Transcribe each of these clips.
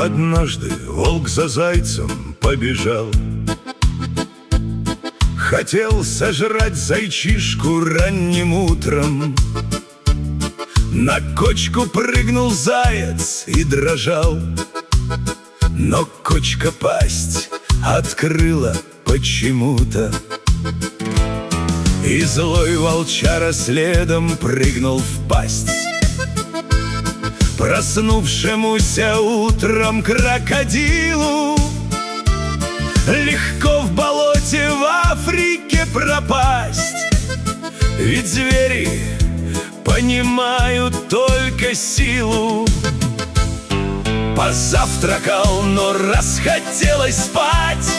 Однажды волк за зайцем побежал, хотел сожрать зайчишку ранним утром. На кочку прыгнул заяц и дрожал, но кочка пасть открыла почему-то. И злой волчара следом прыгнул в пасть проснувшемуся утром крокодилу. Легко в болоте в Африке пропасть, ведь звери понимают только силу. Позавтракал, но расхотелось спать,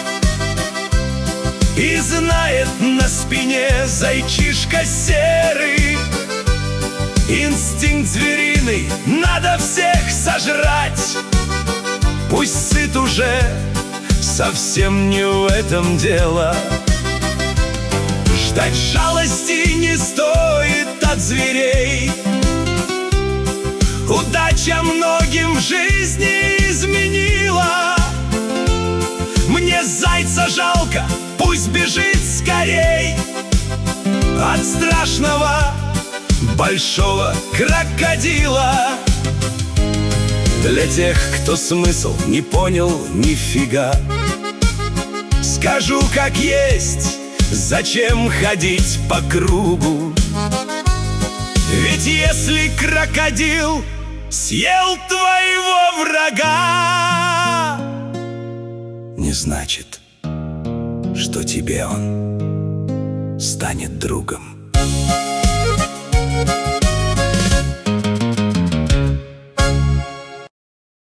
и знает на спине зайчишка серый: инстинкт звериный, надо всех сожрать. Пусть сыт уже, совсем не в этом дело. Ждать жалости не стоит от зверей. Удача многим в жизни изменила. Мне зайца жалко, пусть бежит скорей от страшного большого крокодила. Для тех, кто смысл не понял нифига, скажу как есть: зачем ходить по кругу? Ведь если крокодил съел твоего врага, не значит, что тебе он станет другом.